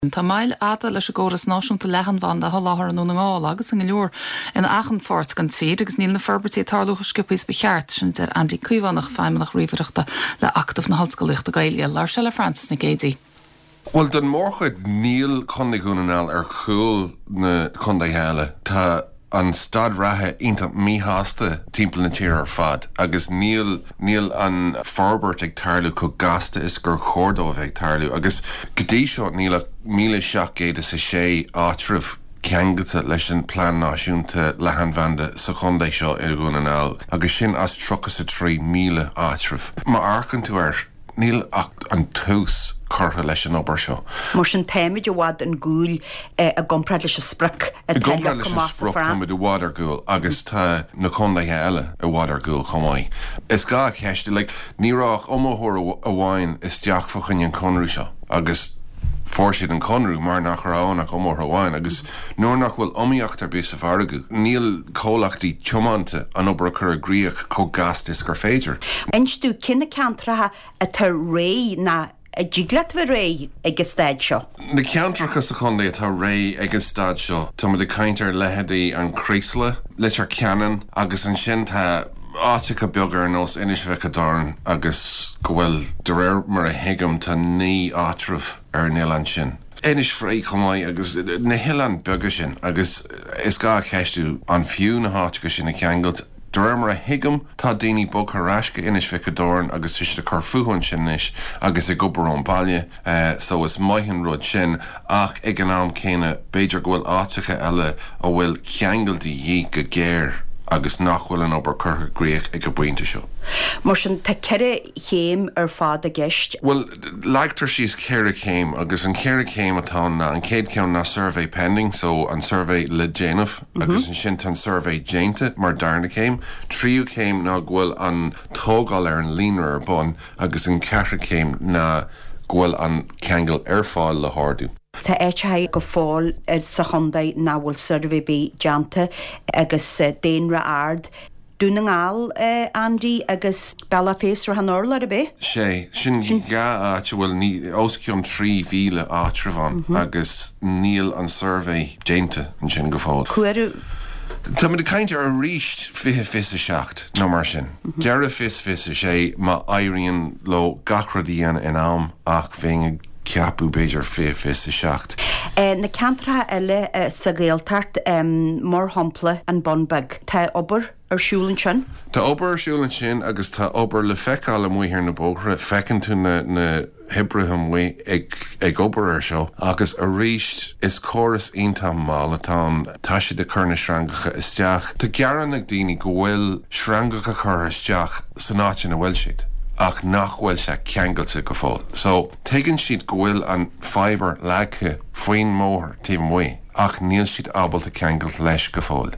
Tá mail ada leis a ggóras náisiúnta lehan bhain de tholáthar an únagáil agus an leor in Achanfort gan tíad agus níl na Ferbertí tarlúcha sciúpais becheart sin ar Andy Cuivanach feimimech riomhaireachta le actah na hallscoilíochta gaeilge lar se le Francis na Gédí. Well, den morchud níl condigúnanál ar chúl na condahéile tá an stad rathe inta míháasta timppla na tír ar fad agus níl an Forbert ag tarlú chu gasta is gur chordómh ag tarlú agus godí seo níl 1706 átrih ceangata leis an plán náisiúnta lehanbhanda sa chundé seo i gúnanáil agus sin as 3,000 átrih. Má arcan tú ar níl an tús cortha leis an obair seo. Mar sin téimiid a bhád an gúil a gomprad leis a sprach a gomprad leis a sprach táid a bhád ar gúil agus tá na condaithe eile a bhád ar gúil chomáid. Is gá ceiste le nírách omóthóir a bháin is teach fachan an conrú seo agus fórsiad an conrú mar nach ránach omóthóir a bháin agus nuair nach bhfuil omíocht ar bís a fargu. Níl cólachtaí tiománta an obair chur a gríoch có gastas gur féidir. Einstú cinna ceantratha a tar ré na a jiglet vi ré ag stad seo. Na ceantrachas a chundé tá ré ag stad seo, tá de caintear leheadaí an crísla, leis ar ceanan, agus an sin tá áiticha beagar nós inisbhecha darn agus go bhfuil de réir mar a hiigem tá ní átrih ar níl an sin. Inis fré chomáid agus na hilan beaga sin agus is gá ceistú an fiú na háiticha sin na ceangalt Dúir mar a hiigem tá daoine bog harráisce inis ficha dorn agus is de chu fuhann sin inis agus i gobar an bailile so is maithin rud sin ach ag an am céine beidir go bhfuil áiticha eile a bhfuil ceangaltaí dhí go géir agus nachhfuil an obair chutha gréach ag go buinte seo. Mar sin tá ceire chéim ar fád a gceist? Well, leagtar síos ceire céim agus an ceire céim atá na an céad ceann na survey pending, so an survey le déanamh agus an sin tan survey déanta mar darna céim. Tríú céim ná ghfuil an tógáil ar an líonar ar bun agus an ceithre céim na ghfuil an ceangal ar fáil le háardú. Tá éithe go fáil sa chundaid náhfuil survey bí deanta agus déanra ard. Dún an gáil Andy agus bella fés ar an orla a bé? Sé, sin gá áte bhfuil ní osciúm 3,000 átrihán agus níl an survey déanta an sin go fáil. Cuairú Tá de cainte ar ríist fithe fis a seacht nó mar sin. Dearra fis sé má éiríonn lo gachradíon in am ach féin ceapú beidir fis a seacht. Na ceantratha eile sa Gaeltart mar hampla an Bonbeg. Tá obair ar siúlann sin? Tá obair ar siúlann sin agus tá obair le feicáil am muoithir na bógra fecinn tú na Hebrew mu ag obair ar seo agus a ríist is choras ontam mála tá taiise de churna srangacha isteach. Tá gearan ag daoine go bhfuil srangacha chur isteach san áit na bhfuil siad ach nachhfuil se ceangailte go fáil. So tegann siad go bhfuil an fiber leagthe faoin mór tí mu ach níl siad ábalta ceangailt leis go fáil.